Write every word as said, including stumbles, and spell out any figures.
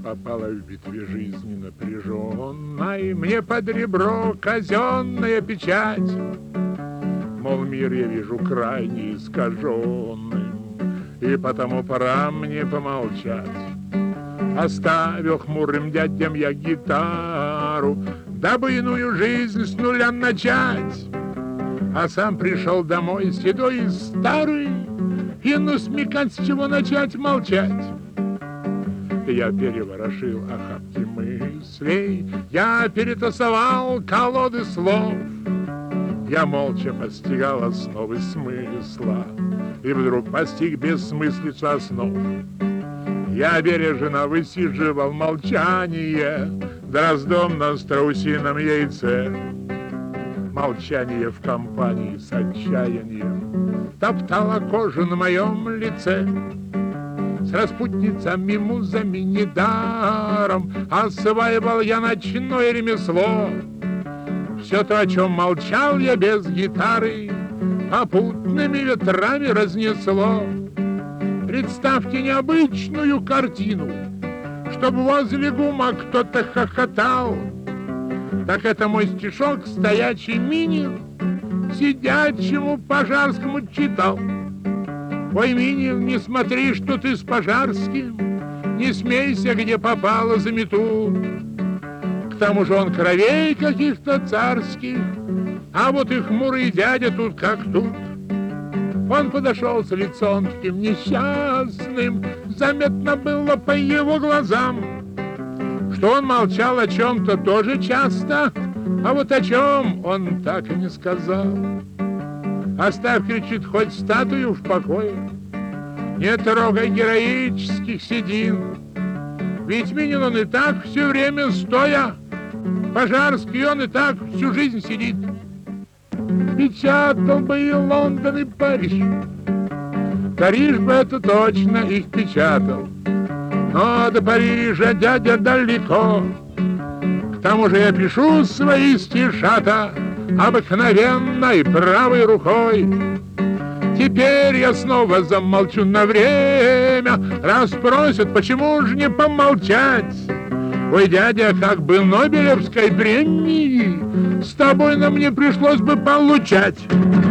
Попала в битве жизни напряженной мне под ребро казенная печать. Мол, мир я вижу крайне искаженным, и потому пора мне помолчать. Оставил хмурым дядям я гитару, дабы иную жизнь с нуля начать. А сам пришел домой седой и старый, и ну смекать, с чего начать молчать. Я переворошил охапки мыслей, я перетасовал колоды слов. Я молча постигал основы смысла, и вдруг постиг бессмыслицу основ. Я бережно высиживал молчание дроздом на страусином яйце. Молчание в компании с отчаянием топтало кожу на моем лице. С распутницами, музами недаром осваивал я ночное ремесло. Все то, о чем молчал я без гитары, попутными ветрами разнесло. Представьте необычную картину, чтоб возле гума кто-то хохотал. Так это мой стишок стоячий Минин сидячему Пожарскому читал. Ой, Минин, не смотри, что ты с Пожарским, не смейся, где попало, заметут. К тому же он кровей каких-то царских, а вот и хмурый дядя тут как тут. Он подошел с лицом таким несчастным, заметно было по его глазам, что он молчал о чем-то тоже часто, а вот о чем он так и не сказал. Оставь, кричит, хоть статую в покое, не трогай героических седин. Ведь Минин он и так все время стоя, Пожарский он и так всю жизнь сидит. Печатал бы и Лондон, и Париж, Париж бы это точно их печатал. Но до Парижа, дядя, далеко. К тому же я пишу свои стишата обыкновенной правой рукой. Теперь я снова замолчу на время, раз просят, почему же не помолчать? Ой, дядя, как бы Нобелевской премии с тобой на мне пришлось бы получать.